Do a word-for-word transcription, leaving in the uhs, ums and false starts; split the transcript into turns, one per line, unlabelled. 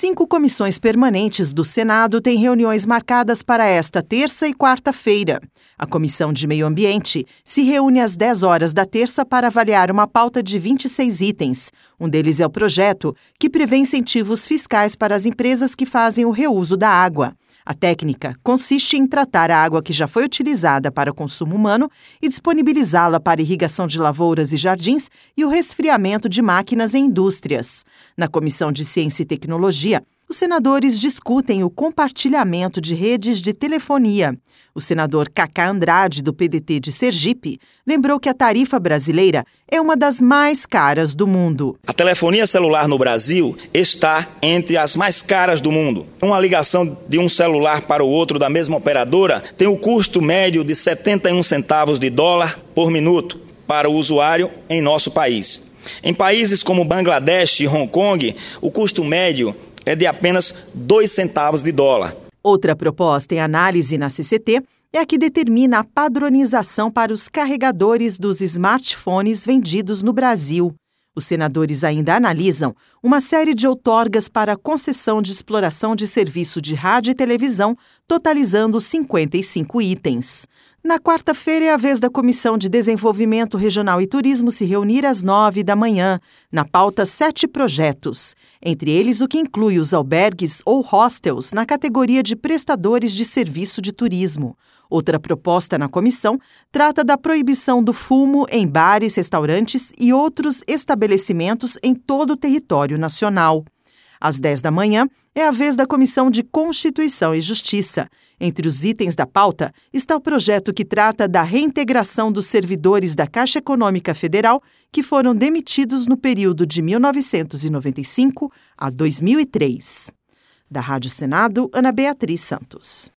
Cinco comissões permanentes do Senado têm reuniões marcadas para esta terça e quarta-feira. A Comissão de Meio Ambiente se reúne às dez horas da terça para avaliar uma pauta de vinte e seis itens. Um deles é o projeto que prevê incentivos fiscais para as empresas que fazem o reuso da água. A técnica consiste em tratar a água que já foi utilizada para consumo humano e disponibilizá-la para irrigação de lavouras e jardins e o resfriamento de máquinas em indústrias. Na Comissão de Ciência e Tecnologia, os senadores discutem o compartilhamento de redes de telefonia. O senador Cacá Andrade, do P D T de Sergipe, lembrou que a tarifa brasileira é uma das mais caras do mundo.
A telefonia celular no Brasil está entre as mais caras do mundo. Uma ligação de um celular para o outro da mesma operadora tem o custo médio de setenta e um centavos de dólar por minuto para o usuário em nosso país. Em países como Bangladesh e Hong Kong, o custo médio é de apenas dois centavos de dólar.
Outra proposta em análise na C C T é a que determina a padronização para os carregadores dos smartphones vendidos no Brasil. Os senadores ainda analisam uma série de outorgas para concessão de exploração de serviço de rádio e televisão, totalizando cinquenta e cinco itens. Na quarta-feira é a vez da Comissão de Desenvolvimento Regional e Turismo se reunir às nove da manhã. Na pauta, sete projetos, entre eles o que inclui os albergues ou hostels na categoria de prestadores de serviço de turismo. Outra proposta na comissão trata da proibição do fumo em bares, restaurantes e outros estabelecimentos em todo o território nacional. Às dez da manhã é a vez da Comissão de Constituição e Justiça. Entre os itens da pauta está o projeto que trata da reintegração dos servidores da Caixa Econômica Federal que foram demitidos no período de mil novecentos e noventa e cinco a dois mil e três. Da Rádio Senado, Ana Beatriz Santos.